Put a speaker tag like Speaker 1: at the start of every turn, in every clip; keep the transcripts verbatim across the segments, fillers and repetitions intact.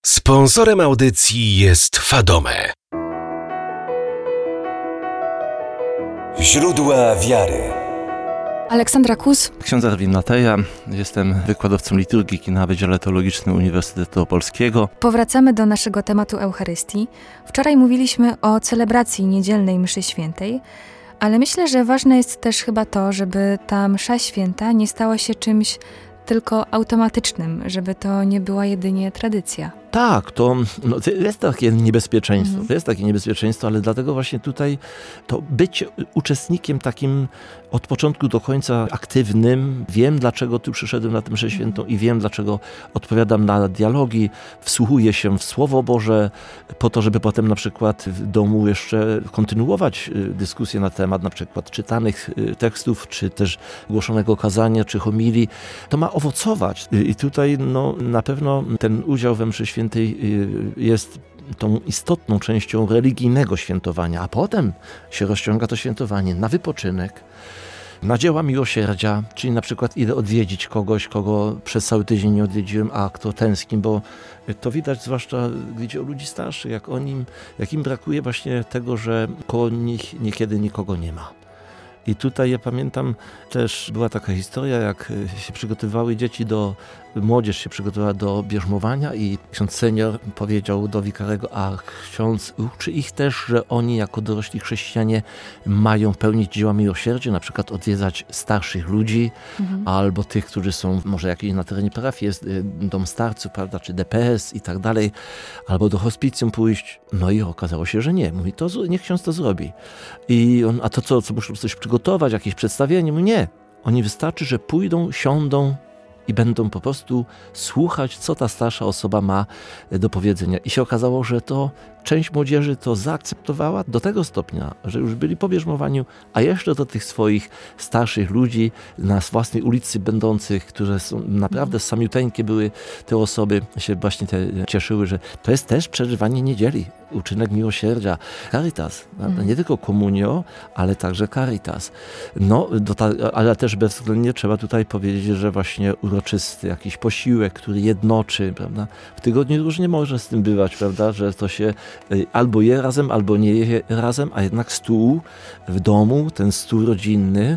Speaker 1: Sponsorem audycji jest Fadome.
Speaker 2: Źródła wiary.
Speaker 3: Aleksandra Kus.
Speaker 4: Ksiądz Erwin Mateja, jestem wykładowcą liturgiki na Wydziale Teologicznym Uniwersytetu Opolskiego.
Speaker 3: Powracamy do naszego tematu Eucharystii. Wczoraj mówiliśmy o celebracji niedzielnej mszy świętej, ale myślę, że ważne jest też chyba to, żeby ta msza święta nie stała się czymś tylko automatycznym, żeby to nie była jedynie tradycja.
Speaker 4: Tak, to, no, to jest takie niebezpieczeństwo,
Speaker 3: Mhm.
Speaker 4: to jest takie niebezpieczeństwo, ale dlatego właśnie tutaj to być uczestnikiem takim od początku do końca aktywnym, wiem dlaczego tu przyszedłem na tę mszę świętą
Speaker 3: Mhm.
Speaker 4: i wiem dlaczego odpowiadam na dialogi, wsłuchuję się w Słowo Boże po to, żeby potem na przykład w domu jeszcze kontynuować dyskusję na temat na przykład czytanych tekstów, czy też głoszonego kazania, czy homilii. To ma owocować i tutaj no, na pewno ten udział we mszy świętej jest tą istotną częścią religijnego świętowania, a potem się rozciąga to świętowanie na wypoczynek, na dzieła miłosierdzia, czyli na przykład idę odwiedzić kogoś, kogo przez cały tydzień nie odwiedziłem, a kto tęskni, bo to widać zwłaszcza gdzie u ludzi starszych, jak, oni, jak im brakuje właśnie tego, że koło nich niekiedy nikogo nie ma. I tutaj ja pamiętam też, była taka historia, jak się przygotowywały dzieci do, młodzież się przygotowała do bierzmowania i ksiądz senior powiedział do wikarego, a ksiądz uczy ich też, że oni jako dorośli chrześcijanie mają pełnić dzieła miłosierdzia, na przykład odwiedzać starszych ludzi, mhm. albo tych, którzy są może jakieś na terenie parafii, jest dom starców, prawda, czy D P S i tak dalej, albo do hospicjum pójść. No i okazało się, że nie. Mówi, to niech ksiądz to zrobi. I on, a to co, co muszą coś przygotować, jakieś przedstawienie? Mówi, nie. Oni wystarczy, że pójdą, siądą i będą po prostu słuchać, co ta starsza osoba ma do powiedzenia. I się okazało, że to część młodzieży to zaakceptowała do tego stopnia, że już byli po bierzmowaniu, a jeszcze do tych swoich starszych ludzi na własnej ulicy będących, które są naprawdę samiuteńkie były te osoby, się właśnie te cieszyły, że to jest też przeżywanie niedzieli, uczynek miłosierdzia, caritas, mm. nie tylko communio, ale także caritas. No, do ta, ale też bezwzględnie trzeba tutaj powiedzieć, że właśnie uroczysty jakiś posiłek, który jednoczy, prawda? W tygodniu różnie może z tym bywać, prawda, że to się albo je razem, albo nie je razem, a jednak stół w domu, ten stół rodzinny,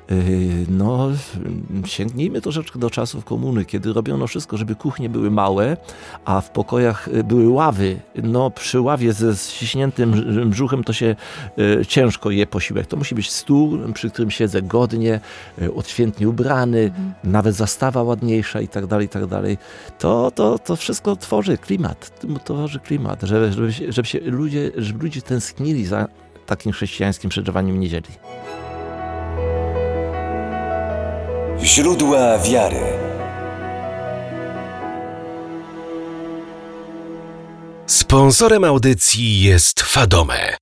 Speaker 4: no sięgnijmy troszeczkę do czasów komuny, kiedy robiono wszystko, żeby kuchnie były małe, a w pokojach były ławy. No przy ławie ze ściśniętym brzuchem to się e, ciężko je posiłek. To musi być stół, przy którym siedzę godnie, e, odświętnie ubrany, mhm. nawet zastawa ładniejsza i tak dalej, i tak dalej. To, to, to wszystko tworzy klimat, to tworzy klimat, żeby, żeby, się, żeby się ludzie, żeby ludzie tęsknili za takim chrześcijańskim przeżywaniem niedzieli.
Speaker 2: Źródła wiary.
Speaker 1: Sponsorem audycji jest Fadome.